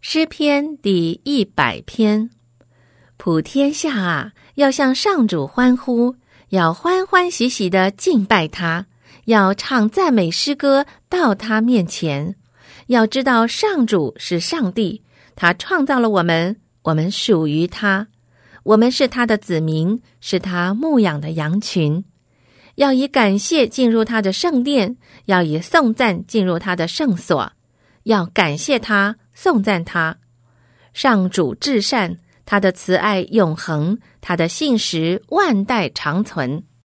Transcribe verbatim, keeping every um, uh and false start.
诗篇第一百篇。普天下啊，要向上主欢呼，要欢欢喜喜地敬拜他，要唱赞美诗歌到他面前。要知道上主是上帝，他创造了我们，我们属于他，我们是他的子民，是他牧养的羊群。要以感谢进入他的圣殿，要以颂赞进入他的圣所。要感谢他，颂赞他。上主至善，他的慈爱永恒，他的信实万代长存。